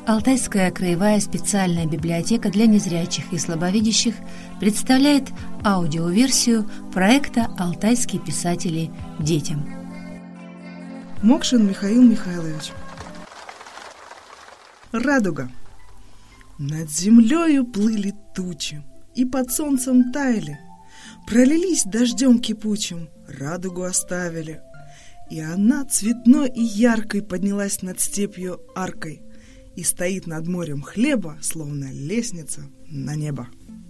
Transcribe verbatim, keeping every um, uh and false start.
Алтайская краевая специальная библиотека для незрячих и слабовидящих представляет аудиоверсию проекта «Алтайские писатели детям». Мокшин Михаил Михайлович. Радуга. Над землею плыли тучи, и под солнцем таяли, пролились дождем кипучим, радугу оставили, и она цветной и яркой поднялась над степью аркой и стоит над морем хлеба, словно лестница на небо.